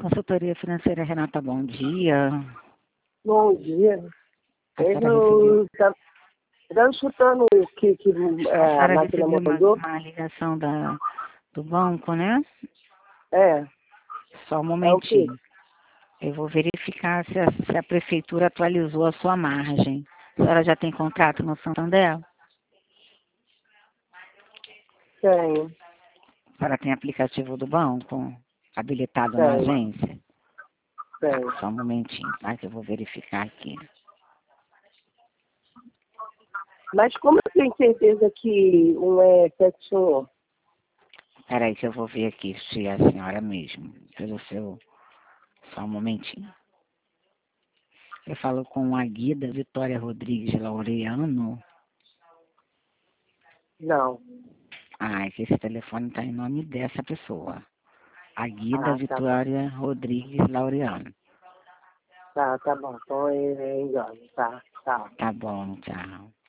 Consultoria Financeira Renata, bom dia. Bom dia. A senhora Eu estava escutando o que a a senhora máquina recebeu mandou. uma ligação do banco, né? É, Só um é o quê? momentinho. Eu vou verificar se a prefeitura atualizou a sua margem. A senhora já tem contrato no Santander? A Tenho, senhora tem aplicativo do banco habilitado na tenho, agência? Tá, tenho. só um momentinho, tá? Que eu vou verificar aqui. Mas como eu tenho certeza que um é sexo, Peraí que eu vou ver aqui se é a senhora mesmo. Pelo seu... Só um momentinho. Eu falo com a Guida Vitória Rodrigues Laureano. não. Ah, é que esse telefone está em nome dessa pessoa. A Guida Tá bom. Vitória Rodrigues Laureano. Tá bom. Então é engano. Tá. Tá bom, tchau.